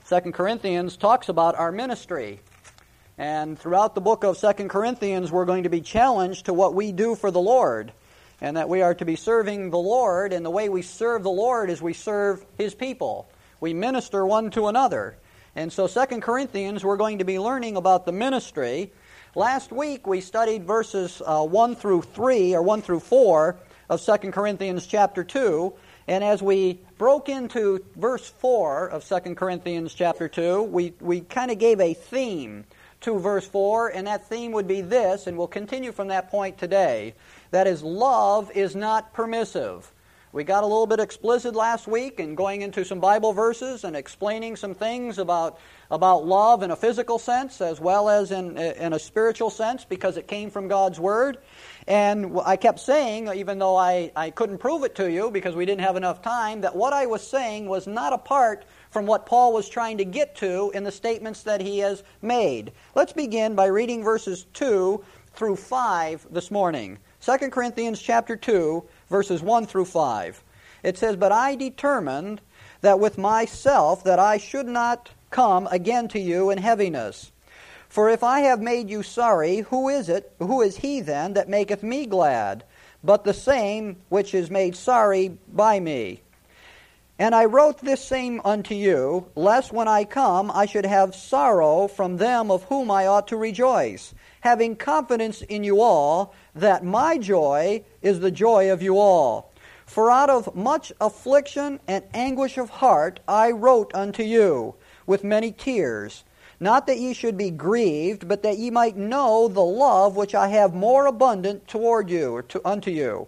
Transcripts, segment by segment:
2 Corinthians talks about our ministry. And throughout the book of 2 Corinthians, we're going to be challenged to what we do for the Lord, and that we are to be serving the Lord, and the way we serve the Lord is we serve His people. We minister one to another. And so 2 Corinthians, we're going to be learning about the ministry. Last week we studied verses 1 through 3, or 1 through 4 of 2 Corinthians chapter 2. And as we broke into verse 4 of 2 Corinthians chapter 2, we kind of gave a theme to verse 4, and that theme would be this, and we'll continue from that point today. That is, love is not permissive. We got a little bit explicit last week in going into some Bible verses and explaining some things about love in a physical sense as well as in a spiritual sense, because it came from God's Word. And I kept saying, even though I couldn't prove it to you because we didn't have enough time, that what I was saying was not apart from what Paul was trying to get to in the statements that he has made. Let's begin by reading verses 2 through 5 this morning. 2 Corinthians chapter 2, verses 1 through 5. It says, "But I determined that with myself that I should not come again to you in heaviness. For if I have made you sorry, who is he then that maketh me glad, but the same which is made sorry by me? And I wrote this same unto you, lest when I come I should have sorrow from them of whom I ought to rejoice, having confidence in you all, that my joy is the joy of you all. For out of much affliction and anguish of heart I wrote unto you, with many tears, not that ye should be grieved, but that ye might know the love which I have more abundant toward you, or unto you.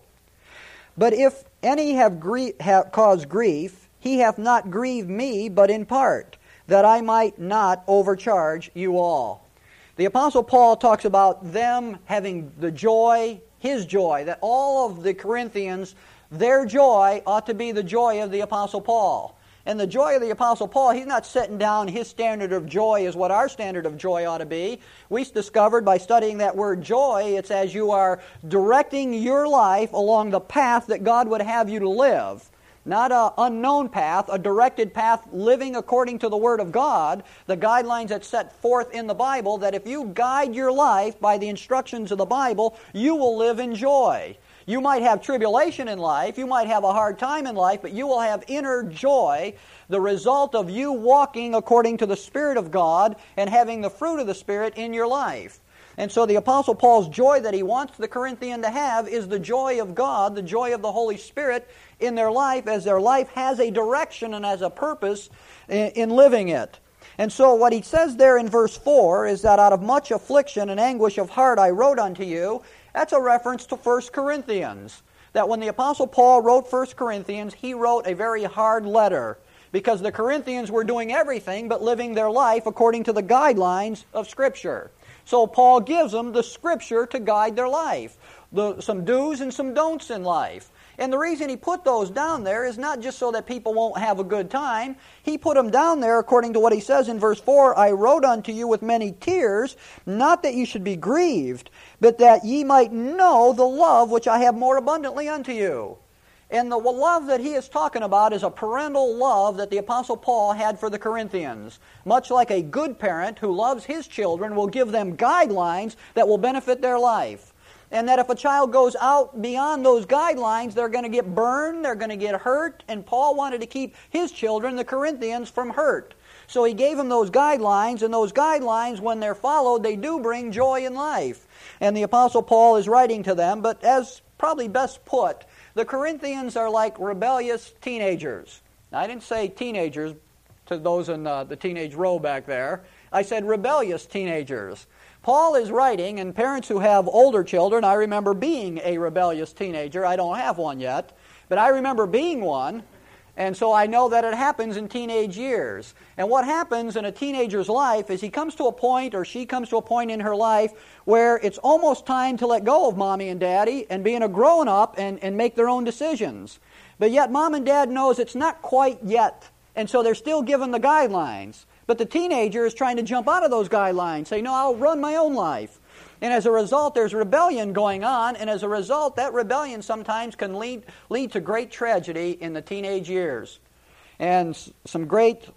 But if any have caused grief, he hath not grieved me, but in part, that I might not overcharge you all." The Apostle Paul talks about them having the joy, his joy, that all of the Corinthians, their joy ought to be the joy of the Apostle Paul. And the joy of the Apostle Paul, he's not setting down his standard of joy as what our standard of joy ought to be. We discovered by studying that word joy, it's as you are directing your life along the path that God would have you to live. Not an unknown path, a directed path, living according to the Word of God, the guidelines that's set forth in the Bible, that if you guide your life by the instructions of the Bible, you will live in joy. You might have tribulation in life, you might have a hard time in life, but you will have inner joy, the result of you walking according to the Spirit of God and having the fruit of the Spirit in your life. And so the Apostle Paul's joy that he wants the Corinthian to have is the joy of God, the joy of the Holy Spirit in their life, as their life has a direction and has a purpose in living it. And so what he says there in verse 4 is that out of much affliction and anguish of heart I wrote unto you. That's a reference to 1 Corinthians. That when the Apostle Paul wrote 1 Corinthians, he wrote a very hard letter, because the Corinthians were doing everything but living their life according to the guidelines of Scripture. So Paul gives them the Scripture to guide their life, some do's and some don'ts in life. And the reason he put those down there is not just so that people won't have a good time. He put them down there according to what he says in verse 4, "I wrote unto you with many tears, not that ye should be grieved, but that ye might know the love which I have more abundantly unto you." And the love that he is talking about is a parental love that the Apostle Paul had for the Corinthians. Much like a good parent who loves his children will give them guidelines that will benefit their life. And that if a child goes out beyond those guidelines, they're going to get burned, they're going to get hurt, and Paul wanted to keep his children, the Corinthians, from hurt. So he gave them those guidelines, and those guidelines, when they're followed, they do bring joy in life. And the Apostle Paul is writing to them, but as probably best put, the Corinthians are like rebellious teenagers. Now, I didn't say teenagers to those in the teenage row back there. I said rebellious teenagers. Paul is writing, and parents who have older children, I remember being a rebellious teenager. I don't have one yet, but I remember being one, and so I know that it happens in teenage years. And what happens in a teenager's life is he comes to a point, or she comes to a point in her life, where it's almost time to let go of mommy and daddy and being a grown-up and make their own decisions. But yet mom and dad knows it's not quite yet, and so they're still given the guidelines. But the teenager is trying to jump out of those guidelines, say, no, I'll run my own life. And as a result, there's rebellion going on, and as a result, that rebellion sometimes can lead to great tragedy in the teenage years. And some great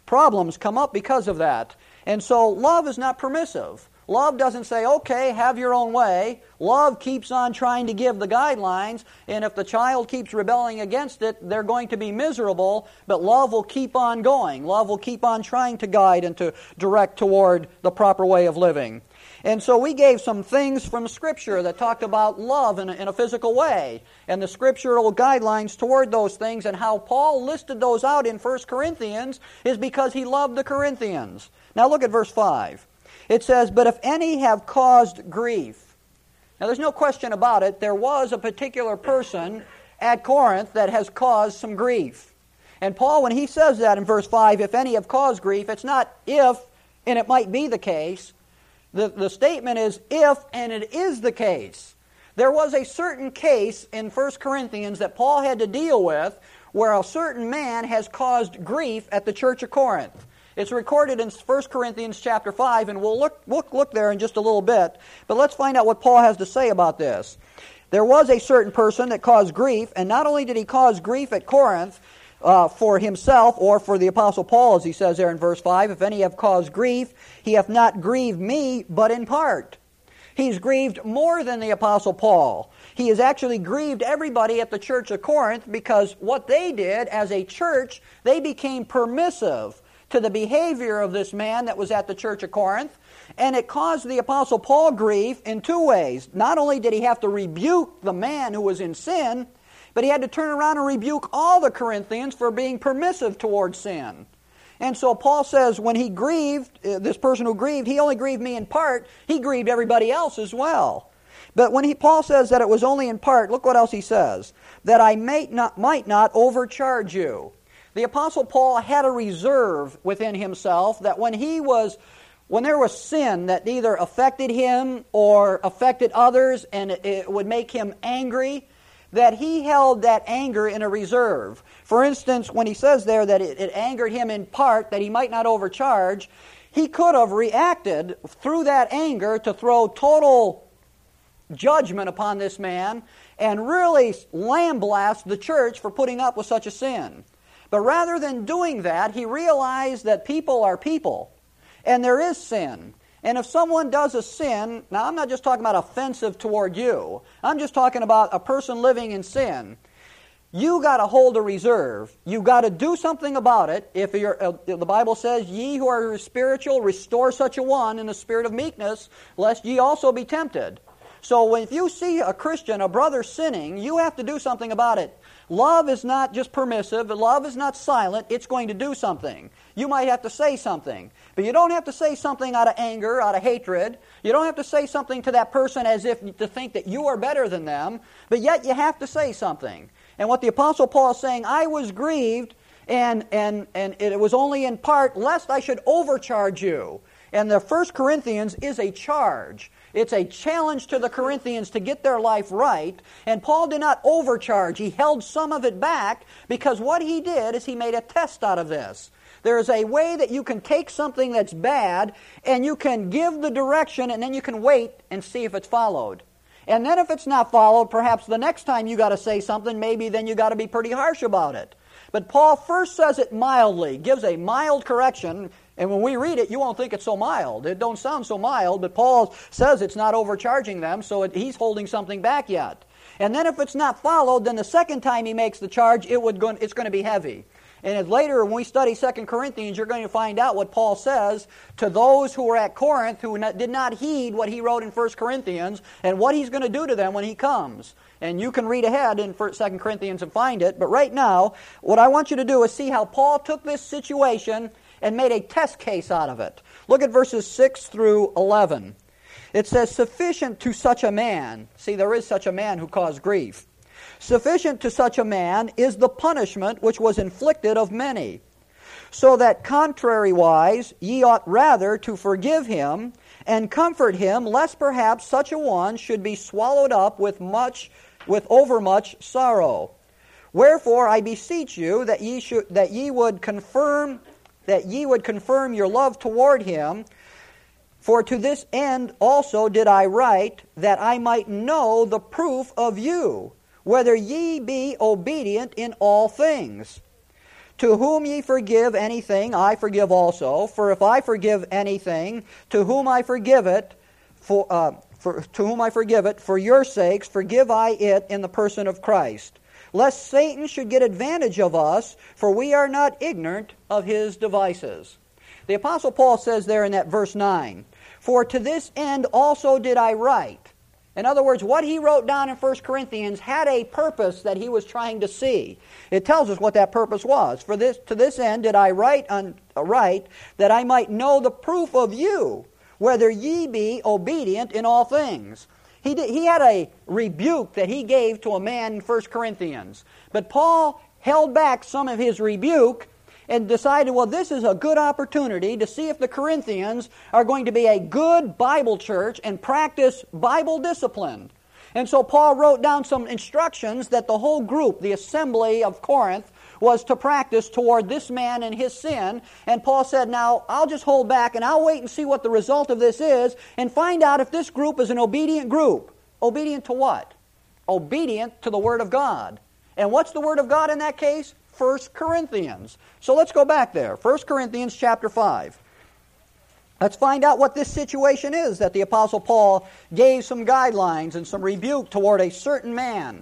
problems come up because of that. And so love is not permissive. Love doesn't say, okay, have your own way. Love keeps on trying to give the guidelines, and if the child keeps rebelling against it, they're going to be miserable, but love will keep on going. Love will keep on trying to guide and to direct toward the proper way of living. And so we gave some things from Scripture that talked about love in a physical way, and the scriptural guidelines toward those things, and how Paul listed those out in 1 Corinthians is because he loved the Corinthians. Now look at verse 5. It says, "But if any have caused grief." Now there's no question about it, there was a particular person at Corinth that has caused some grief. And Paul, when he says that in verse 5, if any have caused grief, it's not if, and it might be the case. The statement is if, and it is the case. There was a certain case in 1 Corinthians that Paul had to deal with where a certain man has caused grief at the church of Corinth. It's recorded in 1 Corinthians chapter 5, and we'll look there in just a little bit. But let's find out what Paul has to say about this. There was a certain person that caused grief, and not only did he cause grief at Corinth for himself or for the Apostle Paul, as he says there in verse 5, if any have caused grief, he hath not grieved me, but in part. He's grieved more than the Apostle Paul. He has actually grieved everybody at the church of Corinth because what they did as a church, they became permissive to the behavior of this man that was at the church of Corinth, and it caused the Apostle Paul grief in two ways. Not only did he have to rebuke the man who was in sin, but he had to turn around and rebuke all the Corinthians for being permissive towards sin. And so Paul says when he grieved, this person who grieved, he only grieved me in part, he grieved everybody else as well. But when Paul says that it was only in part, look what else he says, that I might not overcharge you. The Apostle Paul had a reserve within himself that when there was sin that either affected him or affected others and it would make him angry, that he held that anger in a reserve. For instance, when he says there that it angered him in part, that he might not overcharge, he could have reacted through that anger to throw total judgment upon this man and really lambaste the church for putting up with such a sin. But rather than doing that, he realized that people are people, and there is sin. And if someone does a sin, now I'm not just talking about offensive toward you, I'm just talking about a person living in sin. You got to hold a reserve. You got to do something about it. If the Bible says, "Ye who are spiritual, restore such a one in the spirit of meekness, lest ye also be tempted." So if you see a Christian, a brother sinning, you have to do something about it. Love is not just permissive. Love is not silent. It's going to do something. You might have to say something. But you don't have to say something out of anger, out of hatred. You don't have to say something to that person as if to think that you are better than them. But yet you have to say something. And what the Apostle Paul is saying, I was grieved, and it was only in part, lest I should overcharge you. And the 1 Corinthians is a charge. It's a challenge to the Corinthians to get their life right. And Paul did not overcharge. He held some of it back because what he did is he made a test out of this. There is a way that you can take something that's bad and you can give the direction and then you can wait and see if it's followed. And then if it's not followed, perhaps the next time you got to say something, maybe then you got to be pretty harsh about it. But Paul first says it mildly, gives a mild correction. And when we read it, you won't think it's so mild. It don't sound so mild, but Paul says it's not overcharging them, so he's holding something back yet. And then if it's not followed, then the second time he makes the charge, it's going to be heavy. And later, when we study 2 Corinthians, you're going to find out what Paul says to those who were at Corinth who did not heed what he wrote in 1 Corinthians and what he's going to do to them when he comes. And you can read ahead in 2 Corinthians and find it. But right now, what I want you to do is see how Paul took this situation and made a test case out of it. Look at verses 6 through 11. It says, sufficient to such a man, see there is such a man who caused grief, sufficient to such a man is the punishment which was inflicted of many, so that contrariwise ye ought rather to forgive him and comfort him, lest perhaps such a one should be swallowed up with overmuch sorrow. Wherefore I beseech you that ye would confirm your love toward him. For to this end also did I write, that I might know the proof of you, whether ye be obedient in all things. To whom ye forgive anything, I forgive also. For if I forgive anything, to whom I forgive it, for your sakes, forgive I it in the person of Christ. Lest Satan should get advantage of us, for we are not ignorant of his devices. The Apostle Paul says there in that verse 9, For to this end also did I write. In other words, what he wrote down in 1 Corinthians had a purpose that he was trying to see. It tells us what that purpose was. To this end did I write that I might know the proof of you, whether ye be obedient in all things. He had a rebuke that he gave to a man in 1 Corinthians. But Paul held back some of his rebuke and decided, well, this is a good opportunity to see if the Corinthians are going to be a good Bible church and practice Bible discipline. And so Paul wrote down some instructions that the whole group, the assembly of Corinth, was to practice toward this man and his sin. And Paul said, now, I'll just hold back and I'll wait and see what the result of this is and find out if this group is an obedient group. Obedient to what? Obedient to the Word of God. And what's the Word of God in that case? 1 Corinthians. So let's go back there. 1 Corinthians chapter 5. Let's find out what this situation is that the Apostle Paul gave some guidelines and some rebuke toward a certain man.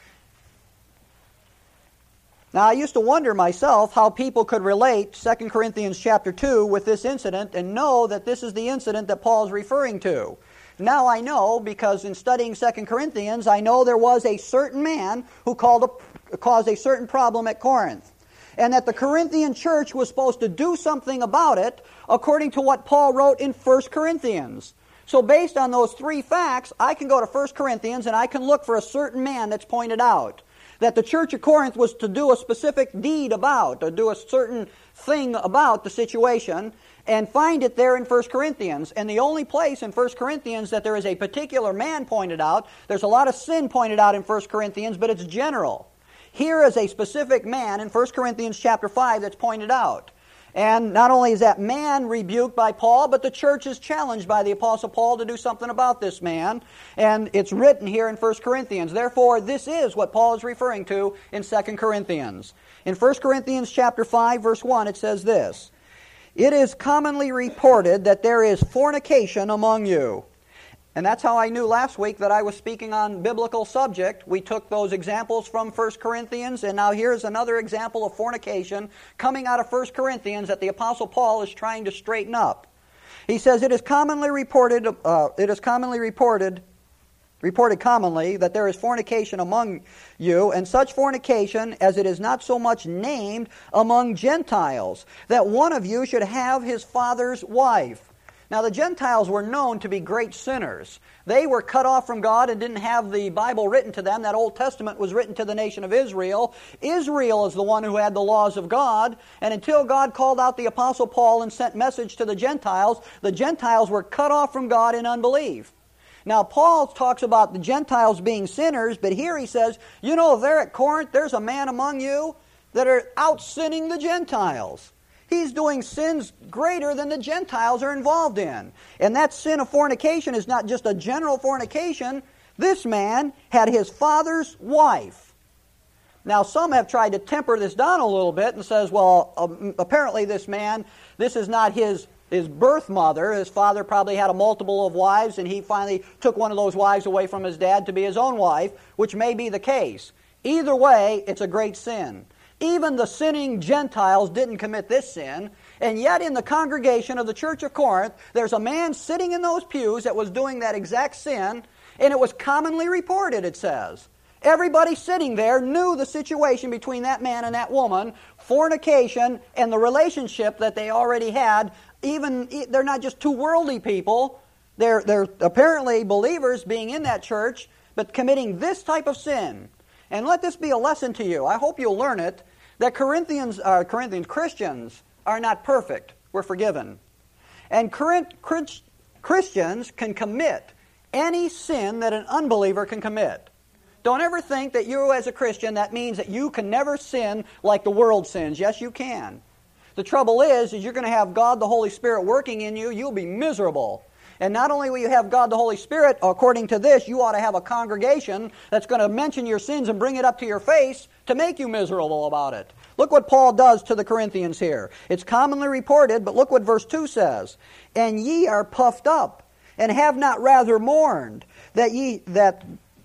Now, I used to wonder myself how people could relate 2 Corinthians chapter 2 with this incident and know that this is the incident that Paul is referring to. Now I know, because in studying 2 Corinthians, I know there was a certain man who caused a certain problem at Corinth, and that the Corinthian church was supposed to do something about it according to what Paul wrote in 1 Corinthians. So based on those three facts, I can go to 1 Corinthians and I can look for a certain man that's pointed out. That the church of Corinth was to do a specific deed about, or do a certain thing about the situation, and find it there in 1 Corinthians. And the only place in 1 Corinthians that there is a particular man pointed out, there's a lot of sin pointed out in 1 Corinthians, but it's general. Here is a specific man in 1 Corinthians chapter 5 that's pointed out. And not only is that man rebuked by Paul, but the church is challenged by the Apostle Paul to do something about this man. And it's written here in 1 Corinthians. Therefore, this is what Paul is referring to in 2 Corinthians. In 1 Corinthians chapter 5, verse 1, it says this, It is commonly reported that there is fornication among you. And that's how I knew last week that I was speaking on biblical subject. We took those examples from 1 Corinthians, and now here's another example of fornication coming out of 1 Corinthians that the Apostle Paul is trying to straighten up. He says, It is commonly reported commonly that there is fornication among you, and such fornication as it is not so much named among Gentiles, that one of you should have his father's wife. Now, the Gentiles were known to be great sinners. They were cut off from God and didn't have the Bible written to them. That Old Testament was written to the nation of Israel. Israel is the one who had the laws of God. And until God called out the Apostle Paul and sent message to the Gentiles were cut off from God in unbelief. Now, Paul talks about the Gentiles being sinners, but here he says, you know, there at Corinth, there's a man among you that are out-sinning the Gentiles. He's doing sins greater than the Gentiles are involved in. And that sin of fornication is not just a general fornication. This man had his father's wife. Now, some have tried to temper this down a little bit and says, well, apparently this man, this is not his birth mother. His father probably had a multiple of wives, and he finally took one of those wives away from his dad to be his own wife, which may be the case. Either way, it's a great sin. Even the sinning Gentiles didn't commit this sin, and yet in the congregation of the church of Corinth, there's a man sitting in those pews that was doing that exact sin, and it was commonly reported, it says. Everybody sitting there knew the situation between that man and that woman, fornication, and the relationship that they already had. Even they're not just two worldly people, they're apparently believers being in that church, but committing this type of sin. And let this be a lesson to you. I hope you'll learn it, that Christians are not perfect. We're forgiven. And Christians can commit any sin that an unbeliever can commit. Don't ever think that you as a Christian, that means that you can never sin like the world sins. Yes, you can. The trouble is you're going to have God the Holy Spirit working in you. You'll be miserable. And not only will you have God the Holy Spirit, according to this, you ought to have a congregation that's going to mention your sins and bring it up to your face to make you miserable about it. Look what Paul does to the Corinthians here. It's commonly reported, but look what verse 2 says. And ye are puffed up, and have not rather mourned, that he that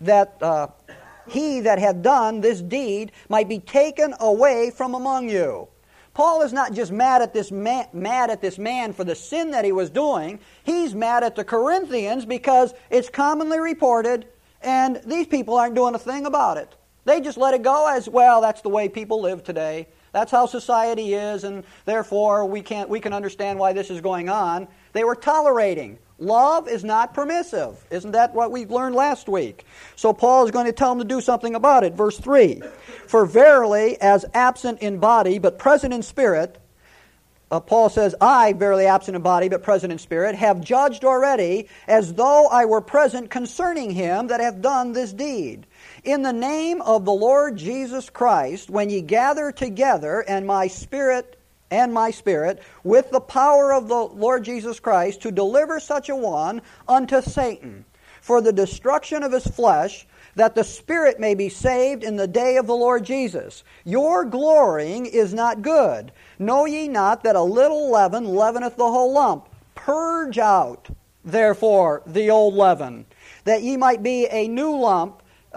hath done this deed might be taken away from among you. Paul is not just mad at this man for the sin that he was doing. He's mad at the Corinthians because it's commonly reported, and these people aren't doing a thing about it. They just let it go as, well, that's the way people live today. That's how society is, and therefore we can understand why this is going on. They were tolerating. Love is not permissive. Isn't that what we learned last week? So Paul is going to tell them to do something about it. Verse 3, for verily, as absent in body, but present in spirit, Paul says, I, verily absent in body, but present in spirit, have judged already, as though I were present concerning him that hath done this deed. In the name of the Lord Jesus Christ, when ye gather together, and my spirit, with the power of the Lord Jesus Christ, to deliver such a one unto Satan, for the destruction of his flesh, that the spirit may be saved in the day of the Lord Jesus. Your glorying is not good. Know ye not that a little leaven leaveneth the whole lump? Purge out, therefore, the old leaven, that ye might be a new lump,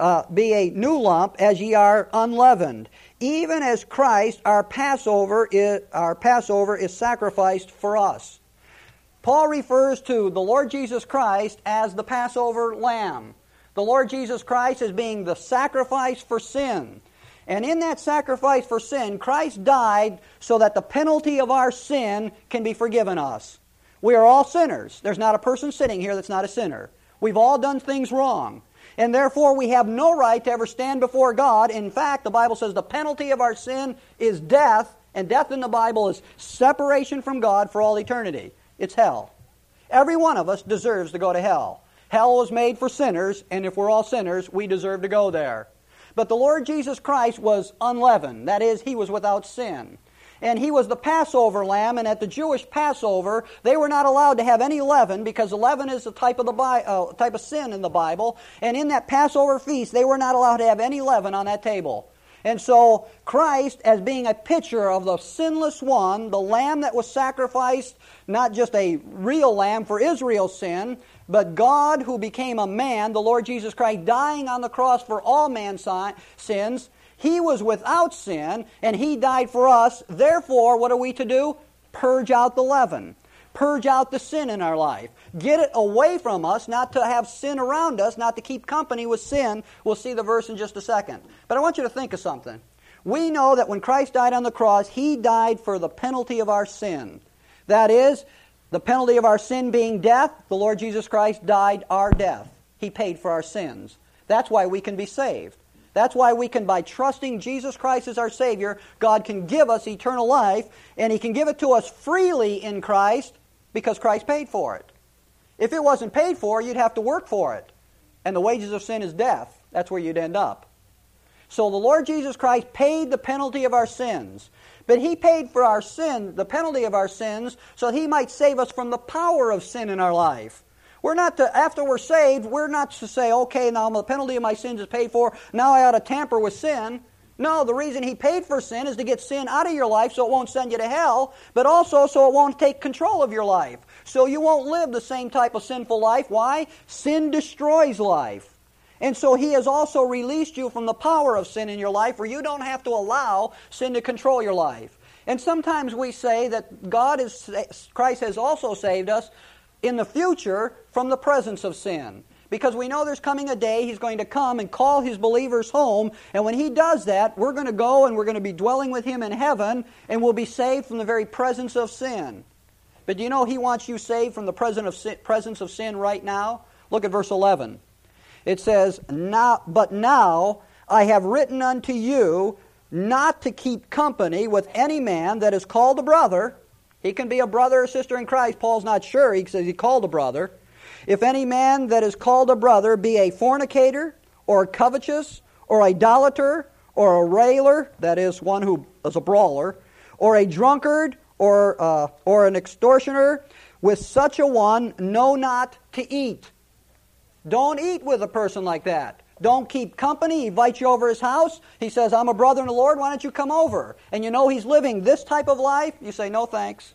as ye are unleavened. Even as Christ, our Passover is sacrificed for us. Paul refers to the Lord Jesus Christ as the Passover lamb. The Lord Jesus Christ as being the sacrifice for sin. And in that sacrifice for sin, Christ died so that the penalty of our sin can be forgiven us. We are all sinners. There's not a person sitting here that's not a sinner. We've all done things wrong. And therefore we have no right to ever stand before God. In fact, the Bible says the penalty of our sin is death, and death in the Bible is separation from God for all eternity. It's hell. Every one of us deserves to go to hell. Hell was made for sinners, and if we're all sinners, we deserve to go there. But the Lord Jesus Christ was unleavened. That is, He was without sin. And He was the Passover lamb, and at the Jewish Passover, they were not allowed to have any leaven, because leaven is a type of sin in the Bible. And in that Passover feast, they were not allowed to have any leaven on that table. And so Christ, as being a picture of the sinless one, the lamb that was sacrificed, not just a real lamb for Israel's sin, but God who became a man, the Lord Jesus Christ, dying on the cross for all man's sins, He was without sin, and He died for us. Therefore, what are we to do? Purge out the leaven. Purge out the sin in our life. Get it away from us, not to have sin around us, not to keep company with sin. We'll see the verse in just a second. But I want you to think of something. We know that when Christ died on the cross, He died for the penalty of our sin. That is, the penalty of our sin being death, the Lord Jesus Christ died our death. He paid for our sins. That's why we can be saved. That's why we can, by trusting Jesus Christ as our Savior, God can give us eternal life, and He can give it to us freely in Christ because Christ paid for it. If it wasn't paid for, you'd have to work for it. And the wages of sin is death. That's where you'd end up. So the Lord Jesus Christ paid the penalty of our sins. But He paid for our sin, the penalty of our sins, so that He might save us from the power of sin in our life. We're not to, after we're saved, we're not to say, okay, now the penalty of my sins is paid for, now I ought to tamper with sin. No, the reason He paid for sin is to get sin out of your life so it won't send you to hell, but also so it won't take control of your life. So you won't live the same type of sinful life. Why? Sin destroys life. And so He has also released you from the power of sin in your life, where you don't have to allow sin to control your life. And sometimes we say that Christ has also saved us in the future from the presence of sin. Because we know there's coming a day He's going to come and call His believers home. And when He does that, we're going to go and we're going to be dwelling with Him in heaven, and we'll be saved from the very presence of sin. But do you know He wants you saved from the presence of sin right now? Look at verse 11. It says, But now I have written unto you not to keep company with any man that is called a brother. He can be a brother or sister in Christ. Paul's not sure. He says he called a brother. If any man that is called a brother be a fornicator, or covetous, or idolater, or a railer, that is, one who is a brawler, or a drunkard, or an extortioner, with such a one know not to eat. Don't eat with a person like that. don't keep company. He invites you over his house. He says, I'm a brother in the Lord, why don't you come over? And you know he's living this type of life. You say, no thanks.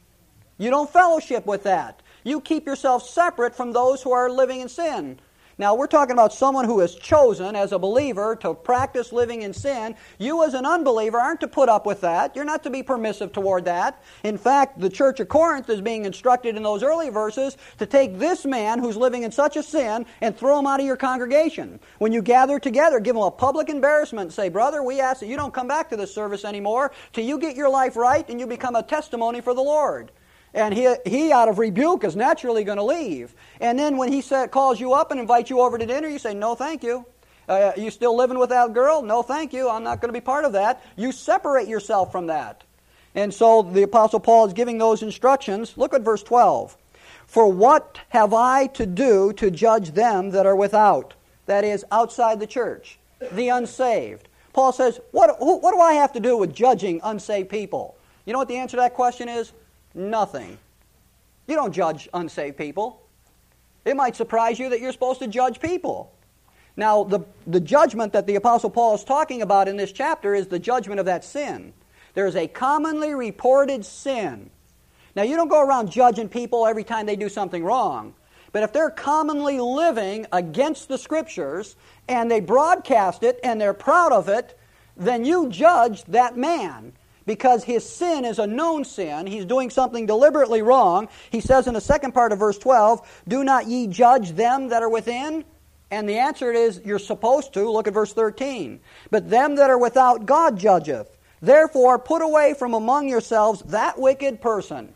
You don't fellowship with that. You keep yourself separate from those who are living in sin. Now, we're talking about someone who is chosen as a believer to practice living in sin. You as an unbeliever aren't to put up with that. You're not to be permissive toward that. In fact, the church of Corinth is being instructed in those early verses to take this man who's living in such a sin and throw him out of your congregation. When you gather together, give him a public embarrassment and say, brother, we ask that you don't come back to this service anymore till you get your life right and you become a testimony for the Lord. And he out of rebuke is naturally going to leave. And then when he calls you up and invites you over to dinner, you say, no, thank you. You still living with that girl? No, thank you. I'm not going to be part of that. You separate yourself from that. And so the Apostle Paul is giving those instructions. Look at verse 12. For what have I to do to judge them that are without? That is, outside the church, the unsaved. Paul says, what do I have to do with judging unsaved people? You know what the answer to that question is? Nothing. You don't judge unsaved people. It might surprise you that you're supposed to judge people. Now, the judgment that the Apostle Paul is talking about in this chapter is the judgment of that sin. There is a commonly reported sin. Now, you don't go around judging people every time they do something wrong. But if they're commonly living against the Scriptures and they broadcast it and they're proud of it, then you judge that man. Because his sin is a known sin. He's doing something deliberately wrong. He says in the second part of verse 12, do not ye judge them that are within? And the answer is, you're supposed to. Look at verse 13. But them that are without God judgeth. Therefore put away from among yourselves that wicked person.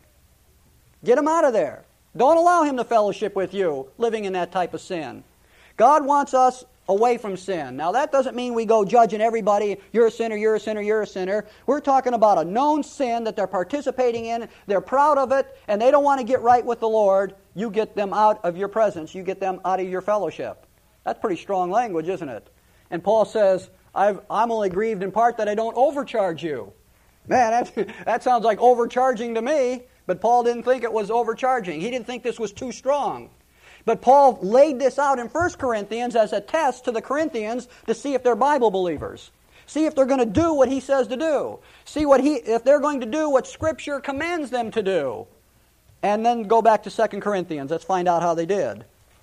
Get him out of there. Don't allow him to fellowship with you, living in that type of sin. God wants us away from sin. Now that doesn't mean we go judging everybody, you're a sinner, you're a sinner, you're a sinner. We're talking about a known sin that they're participating in, they're proud of it, and they don't want to get right with the Lord. You get them out of your presence, you get them out of your fellowship. That's pretty strong language, isn't it? And Paul says, I'm only grieved in part that I don't overcharge you. Man, that sounds like overcharging to me, but Paul didn't think it was overcharging. He didn't think this was too strong. But Paul laid this out in 1 Corinthians as a test to the Corinthians to see if they're Bible believers. See if they're going to do what he says to do. See if they're going to do what Scripture commands them to do. And then go back to 2 Corinthians. Let's find out how they did.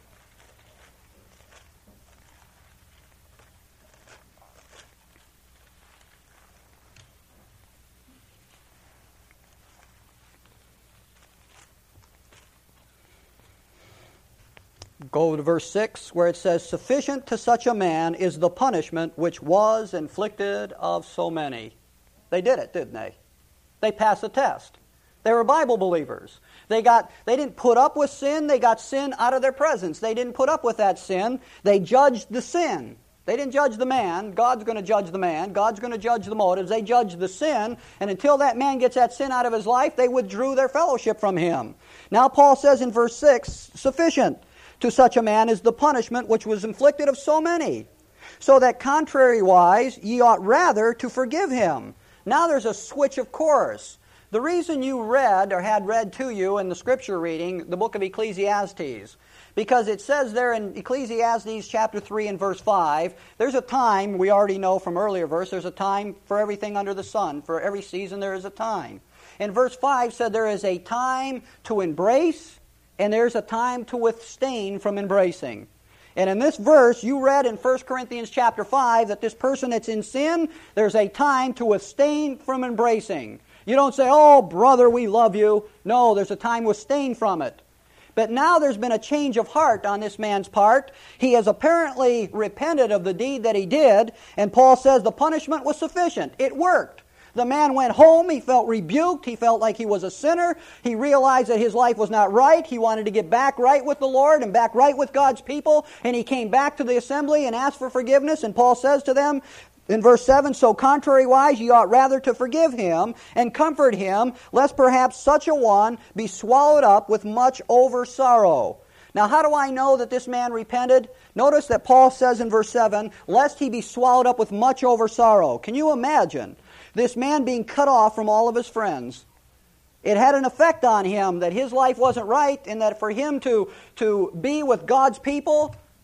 Go to verse 6 where it says, sufficient to such a man is the punishment which was inflicted of so many. They did it, didn't they? They passed the test. They were Bible believers. They didn't put up with sin. They got sin out of their presence. They didn't put up with that sin. They judged the sin. They didn't judge the man. God's going to judge the man. God's going to judge the motives. They judged the sin. And until that man gets that sin out of his life, they withdrew their fellowship from him. Now Paul says in verse 6, sufficient to such a man is the punishment which was inflicted of so many. So that contrariwise ye ought rather to forgive him. Now there's a switch of course. The reason you read or had read to you in the Scripture reading the book of Ecclesiastes, because it says there in Ecclesiastes chapter 3 and verse 5, there's a time, we already know from earlier verse, there's a time for everything under the sun. For every season there is a time. And verse 5 said there is a time to embrace and there's a time to abstain from embracing. And in this verse, you read in 1 Corinthians chapter 5 that this person that's in sin, there's a time to abstain from embracing. You don't say, oh, brother, we love you. No, there's a time to abstain from it. But now there's been a change of heart on this man's part. He has apparently repented of the deed that he did, and Paul says the punishment was sufficient. It worked. The man went home, he felt rebuked, he felt like he was a sinner, he realized that his life was not right, he wanted to get back right with the Lord and back right with God's people, and he came back to the assembly and asked for forgiveness, and Paul says to them in verse 7, so contrariwise ye ought rather to forgive him and comfort him, lest perhaps such a one be swallowed up with much over sorrow. Now how do I know that this man repented? Notice that Paul says in verse 7, lest he be swallowed up with much over sorrow. Can you imagine this man being cut off from all of his friends? It had an effect on him that his life wasn't right and that for him to be with God's people,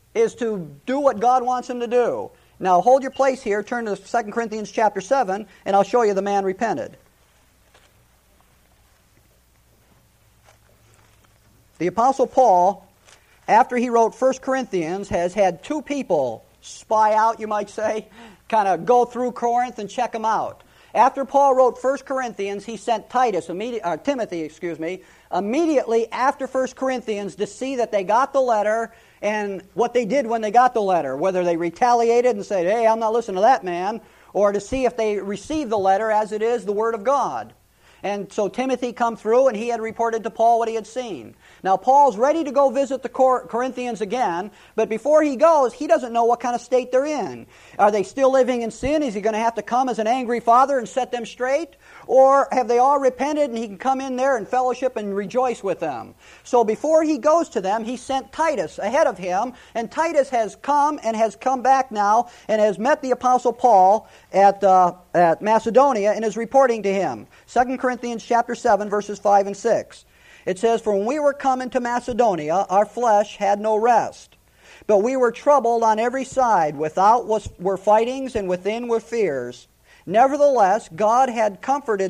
is to do what God wants him to do. Now hold your place here, turn to 2 Corinthians chapter 7, and I'll show you the man repented. The Apostle Paul, after he wrote 1 Corinthians, has had two people spy out, you might say, kind of go through Corinth and check them out. After Paul wrote 1 Corinthians, he sent Timothy, immediately after 1 Corinthians to see that they got the letter and what they did when they got the letter, whether they retaliated and said, hey, I'm not listening to that man, or to see if they received the letter as it is the Word of God. And so Timothy come through, and he had reported to Paul what he had seen. Now Paul's ready to go visit the Corinthians again, but before he goes, he doesn't know what kind of state they're in. Are they still living in sin? Is he going to have to come as an angry father and set them straight? Or have they all repented and he can come in there and fellowship and rejoice with them? So before he goes to them, he sent Titus ahead of him, and Titus has come back now and has met the Apostle Paul at Macedonia and is reporting to him. 2 Corinthians chapter 7, verses 5 and 6. It says, For when we were come into Macedonia, our flesh had no rest, but we were troubled on every side. Without were fightings, and within were fears. Nevertheless, God that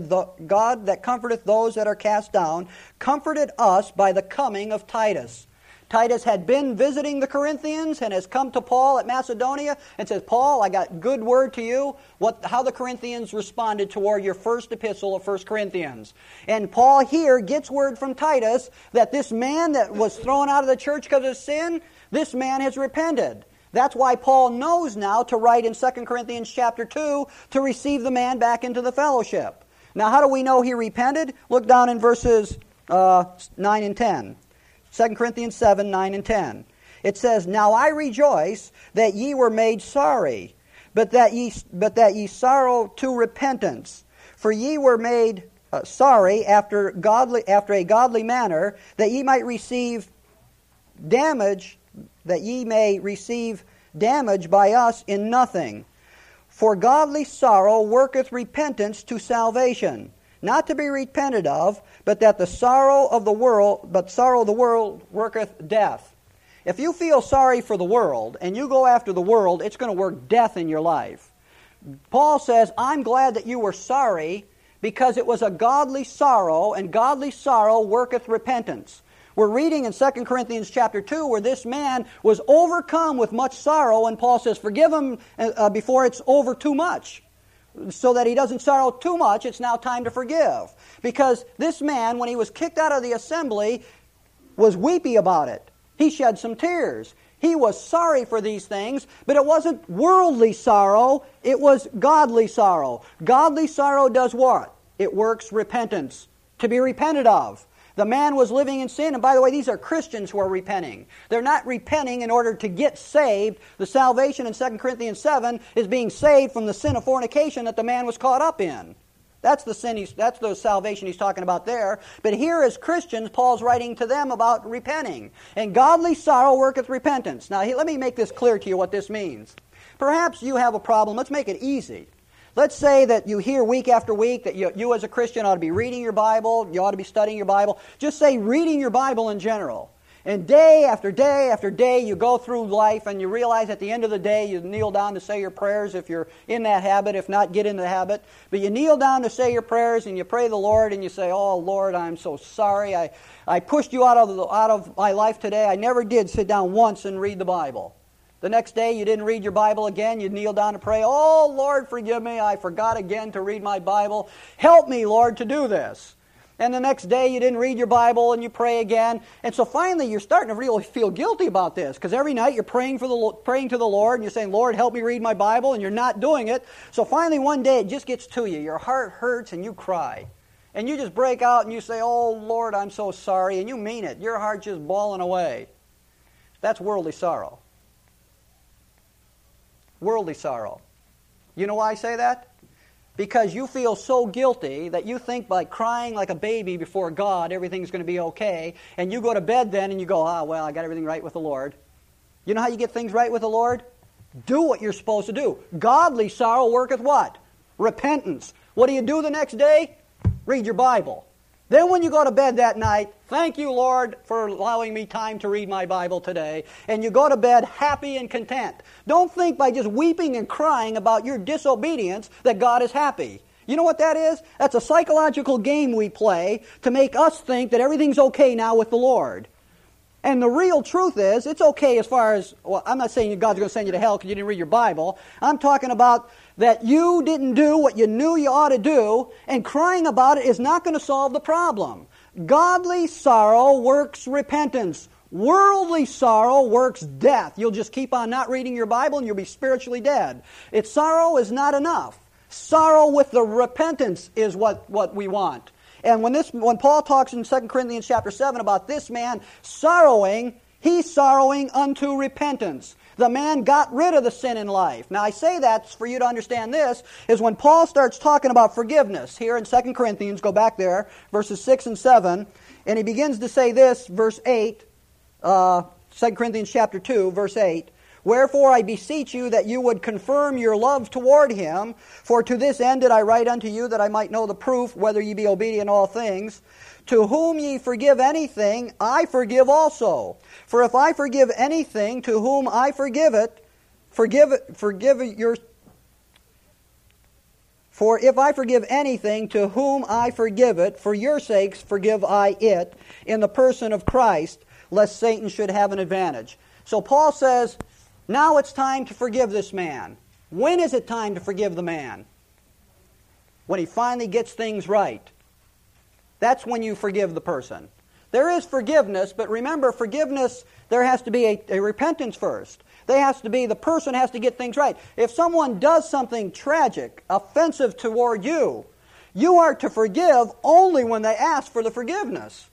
comforteth those that are cast down, comforted us by the coming of Titus. Titus had been visiting the Corinthians and has come to Paul at Macedonia and says, Paul, I got good word to you, how the Corinthians responded toward your first epistle of 1 Corinthians. And Paul here gets word from Titus that this man that was thrown out of the church because of sin, this man has repented. That's why Paul knows now to write in 2 Corinthians chapter 2 to receive the man back into the fellowship. Now how do we know he repented? Look down in verses 9 and 10. 2 Corinthians 7, 9 and 10. It says, Now I rejoice that ye were made sorry, but that ye sorrow to repentance. For ye were made sorry after a godly manner, that ye might receive damage, that ye may receive damage by us in nothing. For godly sorrow worketh repentance to salvation, not to be repented of, but that the sorrow of the world worketh death. If you feel sorry for the world and you go after the world, it's going to work death in your life. Paul says, I'm glad that you were sorry because it was a godly sorrow, and godly sorrow worketh repentance. We're reading in 2 Corinthians chapter 2 where this man was overcome with much sorrow, and Paul says, forgive him before it's over too much. So that he doesn't sorrow too much, it's now time to forgive. Because this man, when he was kicked out of the assembly, was weepy about it. He shed some tears. He was sorry for these things, but it wasn't worldly sorrow, it was godly sorrow. Godly sorrow does what? It works repentance, to be repented of. The man was living in sin, and by the way, these are Christians who are repenting. They're not repenting in order to get saved. The salvation in 2 Corinthians 7 is being saved from the sin of fornication that the man was caught up in. That's the salvation he's talking about there. But here as Christians, Paul's writing to them about repenting. And godly sorrow worketh repentance. Now, let me make this clear to you what this means. Perhaps you have a problem. Let's make it easy. Let's say that you hear week after week that you as a Christian ought to be reading your Bible, you ought to be studying your Bible. Just say reading your Bible in general. And day after day after day you go through life and you realize at the end of the day you kneel down to say your prayers if you're in that habit. If not, get in the habit. But you kneel down to say your prayers and you pray the Lord and you say, oh Lord, I'm so sorry. I pushed you out of my life today. I never did sit down once and read the Bible. The next day you didn't read your Bible again. You kneel down to pray. Oh, Lord, forgive me. I forgot again to read my Bible. Help me, Lord, to do this. And the next day you didn't read your Bible and you pray again. And so finally you're starting to really feel guilty about this because every night you're praying to the Lord and you're saying, Lord, help me read my Bible, and you're not doing it. So finally one day it just gets to you. Your heart hurts and you cry. And you just break out and you say, oh, Lord, I'm so sorry. And you mean it. Your heart's just bawling away. That's worldly sorrow. Worldly sorrow. You know why I say that? Because you feel so guilty that you think by crying like a baby before God, everything's going to be okay. And you go to bed then and you go, well, I got everything right with the Lord. You know how you get things right with the Lord? Do what you're supposed to do. Godly sorrow worketh what? Repentance. What do you do the next day? Read your Bible. Then when you go to bed that night, thank you, Lord, for allowing me time to read my Bible today. And you go to bed happy and content. Don't think by just weeping and crying about your disobedience that God is happy. You know what that is? That's a psychological game we play to make us think that everything's okay now with the Lord. And the real truth is, it's okay as far as, well, I'm not saying God's going to send you to hell because you didn't read your Bible. I'm talking about that you didn't do what you knew you ought to do, and crying about it is not going to solve the problem. Godly sorrow works repentance. Worldly sorrow works death. You'll just keep on not reading your Bible and you'll be spiritually dead. Its sorrow is not enough. Sorrow with the repentance is what we want. And when Paul talks in 2 Corinthians chapter 7 about this man sorrowing, he's sorrowing unto repentance. The man got rid of the sin in life. Now I say that for you to understand this, is when Paul starts talking about forgiveness, here in 2 Corinthians, go back there, verses 6 and 7, and he begins to say this, verse 8, 2 Corinthians chapter 2, verse 8, Wherefore I beseech you that you would confirm your love toward him, for to this end did I write unto you, that I might know the proof, whether ye be obedient in all things. To whom ye forgive anything, I forgive also. For if I forgive anything to whom I forgive it, For if I forgive anything to whom I forgive it, for your sakes forgive I it, in the person of Christ, lest Satan should have an advantage. So Paul says, now it's time to forgive this man. When is it time to forgive the man? When he finally gets things right. That's when you forgive the person. There is forgiveness, but remember, forgiveness, there has to be a repentance first. The person has to get things right. If someone does something tragic, offensive toward you, you are to forgive only when they ask for the forgiveness.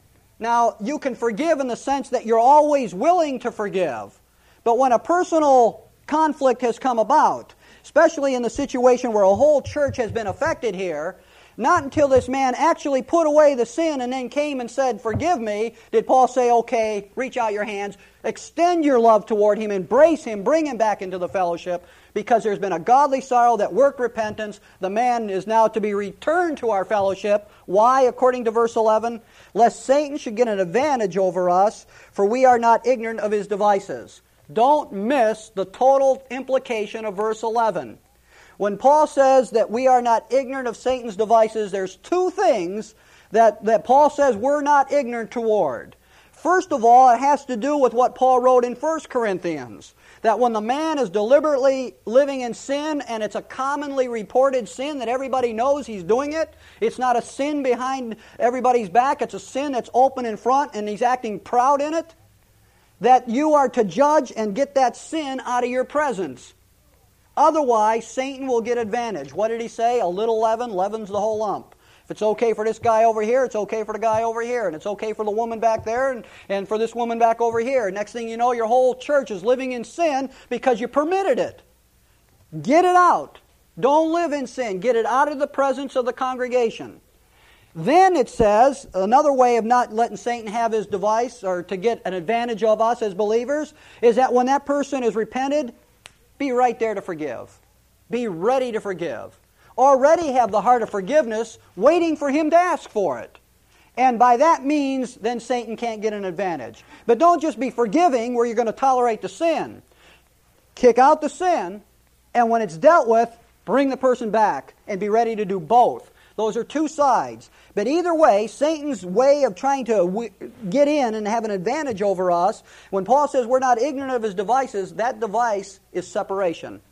Now, you can forgive in the sense that you're always willing to forgive. But when a personal conflict has come about, especially in the situation where a whole church has been affected here, not until this man actually put away the sin and then came and said, forgive me, did Paul say, okay, reach out your hands, extend your love toward him, embrace him, bring him back into the fellowship, because there's been a godly sorrow that worked repentance. The man is now to be returned to our fellowship. Why? According to verse 11, lest Satan should get an advantage over us, for we are not ignorant of his devices. Don't miss the total implication of verse 11. When Paul says that we are not ignorant of Satan's devices, there's two things that Paul says we're not ignorant toward. First of all, it has to do with what Paul wrote in 1 Corinthians, that when the man is deliberately living in sin, and it's a commonly reported sin that everybody knows he's doing it, it's not a sin behind everybody's back, it's a sin that's open in front and he's acting proud in it, that you are to judge and get that sin out of your presence. Otherwise, Satan will get advantage. What did he say? A little leaven leavens the whole lump. If it's okay for this guy over here, it's okay for the guy over here. And it's okay for the woman back there and for this woman back over here. Next thing you know, your whole church is living in sin because you permitted it. Get it out. Don't live in sin. Get it out of the presence of the congregation. Then it says, another way of not letting Satan have his device or to get an advantage of us as believers is that when that person is repented, be right there to forgive. Be ready to forgive. Already have the heart of forgiveness, waiting for him to ask for it. And by that means, then Satan can't get an advantage. But don't just be forgiving where you're going to tolerate the sin. Kick out the sin, and when it's dealt with, bring the person back and be ready to do both. Those are two sides. But either way, Satan's way of trying to get in and have an advantage over us, when Paul says we're not ignorant of his devices, that device is separation.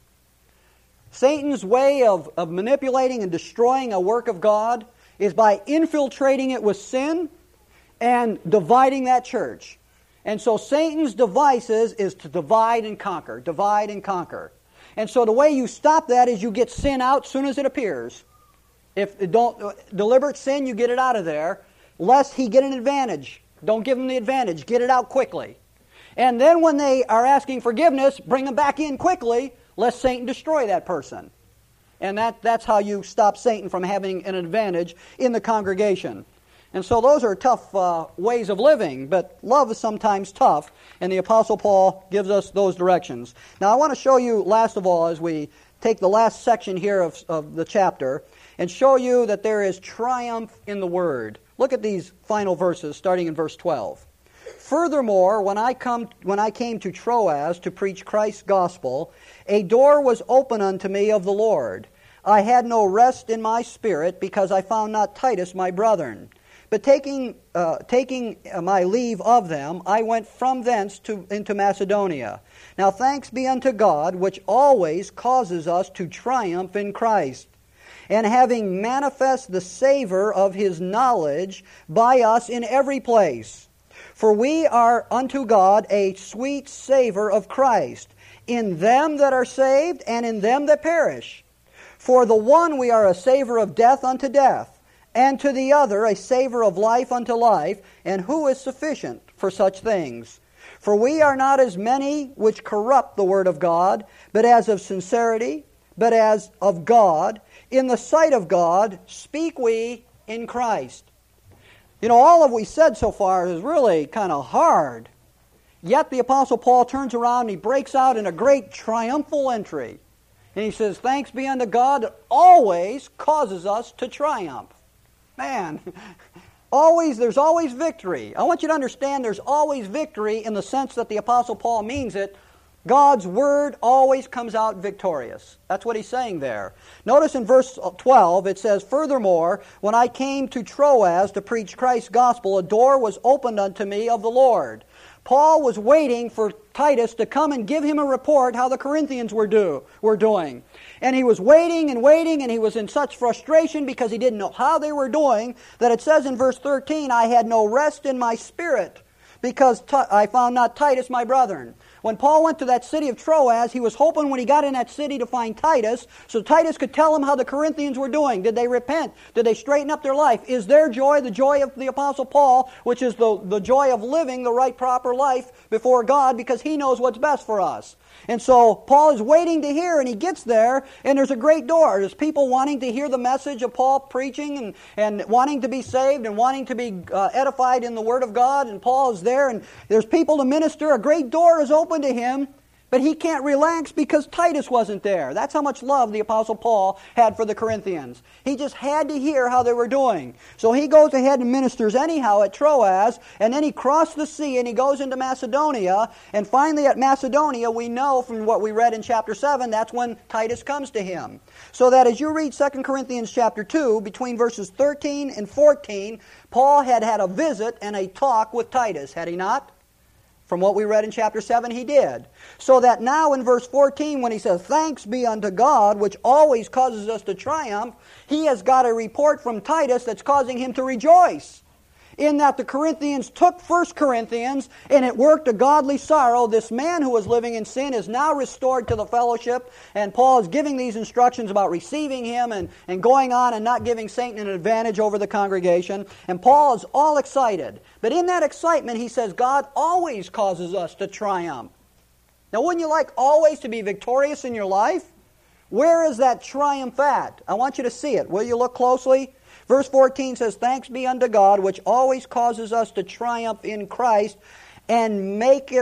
Satan's way of manipulating and destroying a work of God is by infiltrating it with sin and dividing that church. And so Satan's devices is to divide and conquer, divide and conquer. And so the way you stop that is you get sin out as soon as it appears. If deliberate sin, you get it out of there, lest he get an advantage. Don't give him the advantage. Get it out quickly. And then when they are asking forgiveness, bring them back in quickly, lest Satan destroy that person. And that's how you stop Satan from having an advantage in the congregation. And so those are tough ways of living, but love is sometimes tough, and the Apostle Paul gives us those directions. Now I want to show you, last of all, as we take the last section here of the chapter, and show you that there is triumph in the Word. Look at these final verses starting in verse 12. Furthermore, when I came to Troas to preach Christ's gospel, a door was open unto me of the Lord. I had no rest in my spirit, because I found not Titus my brethren. But taking my leave of them, I went from thence into Macedonia. Now thanks be unto God, which always causes us to triumph in Christ, and having manifest the savor of His knowledge by us in every place. For we are unto God a sweet savor of Christ, in them that are saved and in them that perish. For the one we are a savor of death unto death, and to the other a savor of life unto life, and who is sufficient for such things? For we are not as many which corrupt the word of God, but as of sincerity, but as of God. In the sight of God speak we in Christ. You know, all of what we said so far is really kind of hard. Yet the Apostle Paul turns around and he breaks out in a great triumphal entry. And he says, thanks be unto God that always causes us to triumph. Man, there's always victory. I want you to understand there's always victory in the sense that the Apostle Paul means it. God's Word always comes out victorious. That's what he's saying there. Notice in verse 12, it says, Furthermore, when I came to Troas to preach Christ's gospel, a door was opened unto me of the Lord. Paul was waiting for Titus to come and give him a report how the Corinthians were doing. And he was waiting, and he was in such frustration because he didn't know how they were doing, that it says in verse 13, I had no rest in my spirit, because I found not Titus my brethren. When Paul went to that city of Troas, he was hoping when he got in that city to find Titus, so Titus could tell him how the Corinthians were doing. Did they repent? Did they straighten up their life? Is their joy the joy of the Apostle Paul, which is the joy of living the right, proper life before God, because he knows what's best for us? And so Paul is waiting to hear, and he gets there, and there's a great door. There's people wanting to hear the message of Paul preaching and wanting to be saved and wanting to be edified in the Word of God, and Paul is there, and there's people to minister. A great door is open to him, but he can't relax because Titus wasn't there. That's how much love the Apostle Paul had for the Corinthians. He just had to hear how they were doing. So he goes ahead and ministers anyhow at Troas, and then he crossed the sea and he goes into Macedonia, and finally at Macedonia, we know from what we read in chapter 7, that's when Titus comes to him. So that as you read 2 Corinthians chapter 2, between verses 13 and 14, Paul had a visit and a talk with Titus, had he not? From what we read in chapter 7, he did. So that now in verse 14, when he says, Thanks be unto God, which always causes us to triumph, he has got a report from Titus that's causing him to rejoice. In that the Corinthians took 1 Corinthians, and it worked a godly sorrow. This man who was living in sin is now restored to the fellowship, and Paul is giving these instructions about receiving him and going on and not giving Satan an advantage over the congregation. And Paul is all excited. But in that excitement, he says, God always causes us to triumph. Now, wouldn't you like always to be victorious in your life? Where is that triumph at? I want you to see it. Will you look closely? Verse 14 says, Thanks be unto God, which always causes us to triumph in Christ, and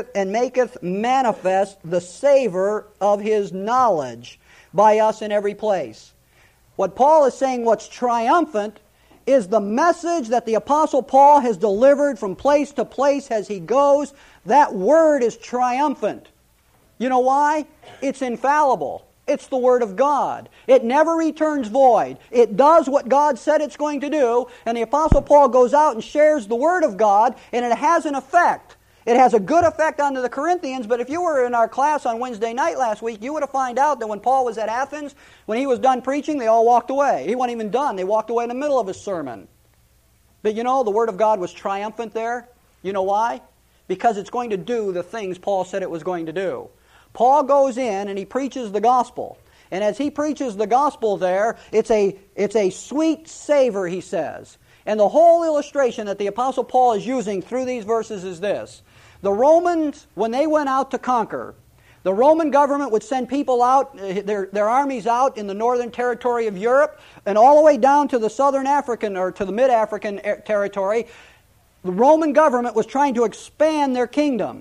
maketh manifest the savor of His knowledge by us in every place. What Paul is saying, what's triumphant, is the message that the Apostle Paul has delivered from place to place as he goes. That word is triumphant. You know why? It's infallible. It's the Word of God. It never returns void. It does what God said it's going to do, and the Apostle Paul goes out and shares the Word of God, and it has an effect. It has a good effect on the Corinthians, but if you were in our class on Wednesday night last week, you would have found out that when Paul was at Athens, when he was done preaching, they all walked away. He wasn't even done. They walked away in the middle of his sermon. But you know, the Word of God was triumphant there. You know why? Because it's going to do the things Paul said it was going to do. Paul goes in and he preaches the gospel. And as he preaches the gospel there, it's a sweet savor, he says. And the whole illustration that the Apostle Paul is using through these verses is this. The Romans, when they went out to conquer, the Roman government would send people out, their armies out in the northern territory of Europe, and all the way down to the southern African or to the mid-African territory. The Roman government was trying to expand their kingdom.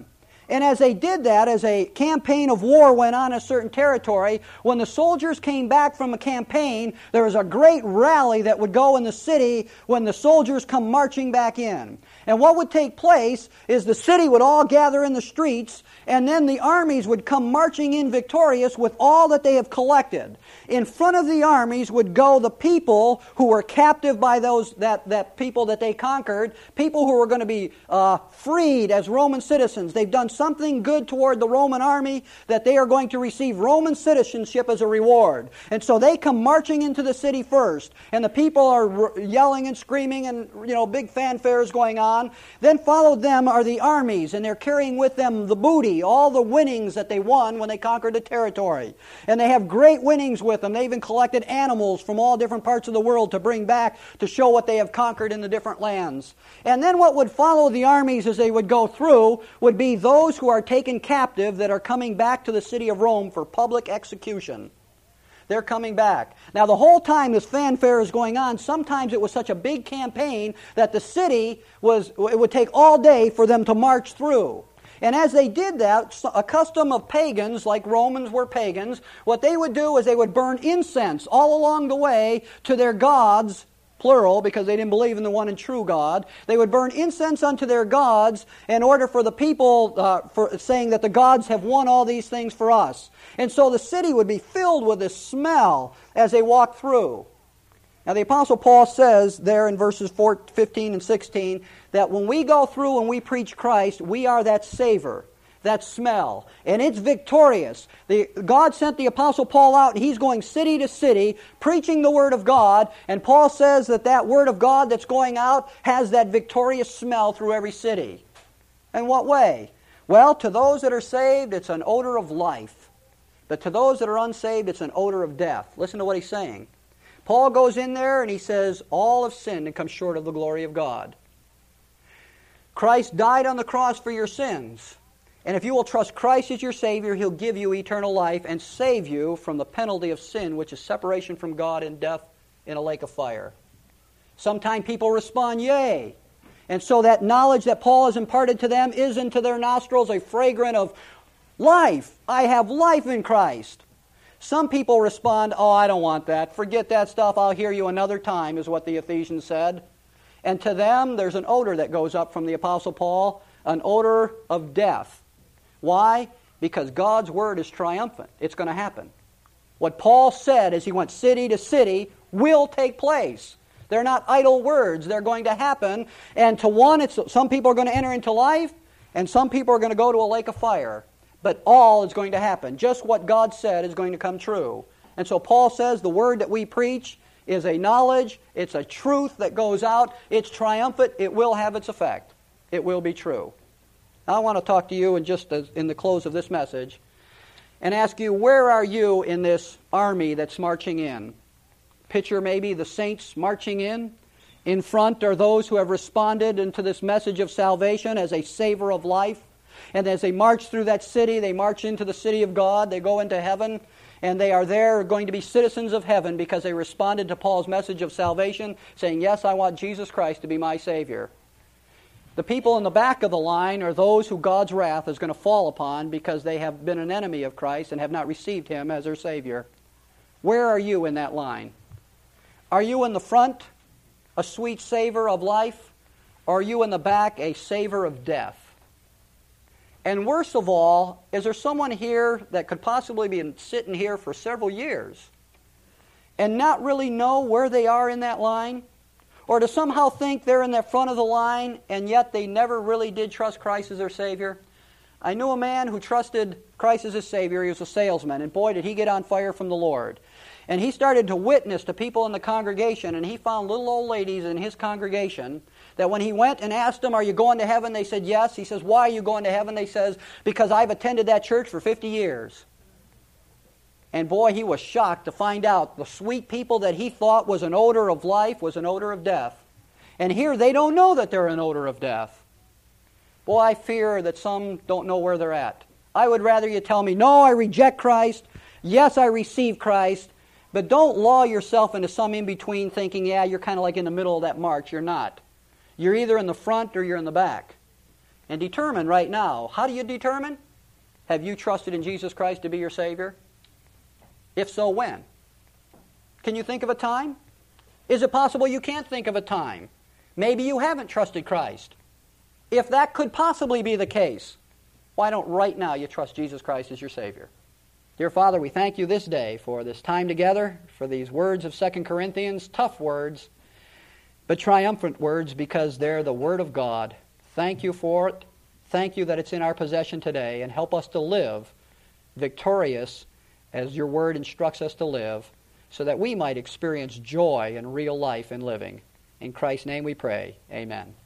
And as they did that, as a campaign of war went on a certain territory, when the soldiers came back from a campaign, there was a great rally that would go in the city when the soldiers come marching back in. And what would take place is the city would all gather in the streets, and then the armies would come marching in victorious with all that they have collected. In front of the armies would go the people who were captive by those that people that they conquered, people who were going to be freed as Roman citizens. They've done something good toward the Roman army that they are going to receive Roman citizenship as a reward. And so they come marching into the city first, and the people are yelling and screaming, and big fanfares going on. Then followed them are the armies, and they're carrying with them the booty, all the winnings that they won when they conquered the territory. And they have great winnings with them. They even collected animals from all different parts of the world to bring back to show what they have conquered in the different lands. And then what would follow the armies as they would go through would be those who are taken captive that are coming back to the city of Rome for public execution. They're coming back. Now, the whole time this fanfare is going on, sometimes it was such a big campaign that the city it would take all day for them to march through. And as they did that, a custom of pagans, like Romans were pagans, what they would do is they would burn incense all along the way to their gods, plural, because they didn't believe in the one and true God. They would burn incense unto their gods in order for the people, for saying that the gods have won all these things for us. And so the city would be filled with this smell as they walked through. Now the Apostle Paul says there in verses 15 and 16 that when we go through and we preach Christ, we are that savor, that smell, and it's victorious. God sent the Apostle Paul out, and he's going city to city preaching the Word of God, and Paul says that Word of God that's going out has that victorious smell through every city. In what way? Well, to those that are saved, it's an odor of life. But to those that are unsaved, it's an odor of death. Listen to what he's saying. Paul goes in there and he says, all have sinned and come short of the glory of God. Christ died on the cross for your sins. And if you will trust Christ as your Savior, He'll give you eternal life and save you from the penalty of sin, which is separation from God and death in a lake of fire. Sometimes people respond, yea. And so that knowledge that Paul has imparted to them is into their nostrils a fragrance of life. I have life in Christ. Some people respond, oh, I don't want that. Forget that stuff. I'll hear you another time, is what the Ephesians said. And to them, there's an odor that goes up from the Apostle Paul, an odor of death. Why? Because God's Word is triumphant. It's going to happen. What Paul said as he went city to city will take place. They're not idle words. They're going to happen. And to one, some people are going to enter into life, and some people are going to go to a lake of fire. But all is going to happen. Just what God said is going to come true. And so Paul says the word that we preach is a knowledge, it's a truth that goes out, it's triumphant, it will have its effect. It will be true. Now I want to talk to you in the close of this message and ask you, where are you in this army that's marching in? Picture maybe the saints marching in. In front are those who have responded into this message of salvation as a savor of life. And as they march through that city, they march into the city of God, they go into heaven, and they are there going to be citizens of heaven because they responded to Paul's message of salvation, saying, yes, I want Jesus Christ to be my Savior. The people in the back of the line are those who God's wrath is going to fall upon because they have been an enemy of Christ and have not received Him as their Savior. Where are you in that line? Are you in the front, a sweet savor of life, or are you in the back, a savor of death? And worst of all, is there someone here that could possibly be sitting here for several years and not really know where they are in that line? Or to somehow think they're in the front of the line and yet they never really did trust Christ as their Savior? I knew a man who trusted Christ as his Savior. He was a salesman, and boy, did he get on fire from the Lord. And he started to witness to people in the congregation, and he found little old ladies in his congregation that when he went and asked them, are you going to heaven? They said, yes. He says, why are you going to heaven? They says, because I've attended that church for 50 years. And boy, he was shocked to find out the sweet people that he thought was an odor of life was an odor of death. And here they don't know that they're an odor of death. Boy, I fear that some don't know where they're at. I would rather you tell me, no, I reject Christ. Yes, I receive Christ. But don't lull yourself into some in-between thinking, yeah, you're kind of like in the middle of that march. You're not. You're either in the front or you're in the back. And determine right now. How do you determine? Have you trusted in Jesus Christ to be your Savior? If so, when? Can you think of a time? Is it possible you can't think of a time? Maybe you haven't trusted Christ. If that could possibly be the case, why don't right now you trust Jesus Christ as your Savior? Dear Father, we thank you this day for this time together, for these words of 2 Corinthians, tough words, but triumphant words because they're the Word of God. Thank you for it. Thank you that it's in our possession today, and help us to live victorious as your Word instructs us to live, so that we might experience joy and real life in living. In Christ's name we pray. Amen.